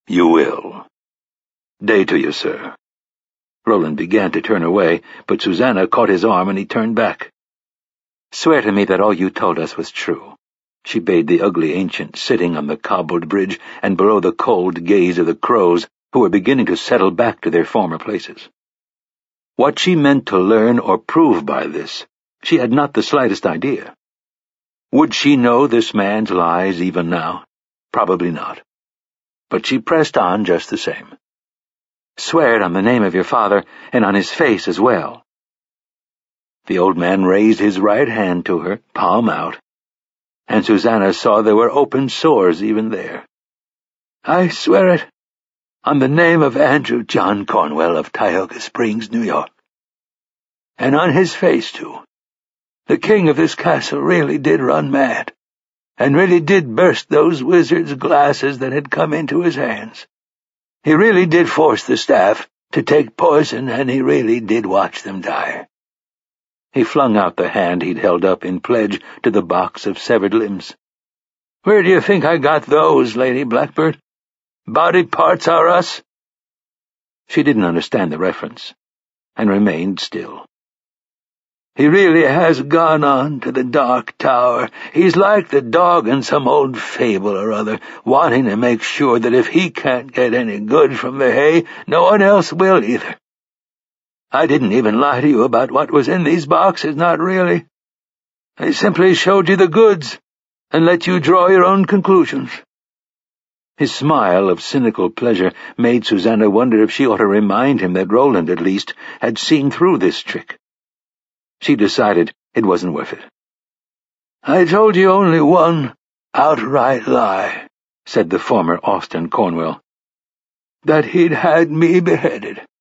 You will. Day to you, sir. Roland began to turn away, but Susanna caught his arm and he turned back. Swear to me that all you told us was true, she bade the ugly ancient sitting on the cobbled bridge and below the cold gaze of the crows, who were beginning to settle back to their former places. What she meant to learn or prove by this, she had not the slightest idea. Would she know this man's lies even now? Probably not. But she pressed on just the same. Swear it on the name of your father, and on his face as well. The old man raised his right hand to her, palm out, and Susanna saw there were open sores even there. I swear it, on the name of Andrew John Cornwell of Tioga Springs, New York. And on his face, too. The king of this castle really did run mad, and really did burst those wizard's glasses that had come into his hands. He really did force the staff to take poison, and he really did watch them die. He flung out the hand he'd held up in pledge to the box of severed limbs. Where do you think I got those, Lady Blackbird? Body parts are us? She didn't understand the reference, and remained still. He really has gone on to the Dark Tower. He's like the dog in some old fable or other, wanting to make sure that if he can't get any good from the hay, no one else will either. I didn't even lie to you about what was in these boxes, not really. I simply showed you the goods, and let you draw your own conclusions. His smile of cynical pleasure made Susanna wonder if she ought to remind him that Roland, at least, had seen through this trick. She decided it wasn't worth it. I told you only one outright lie, said the former Austin Cornwell. That he'd had me beheaded.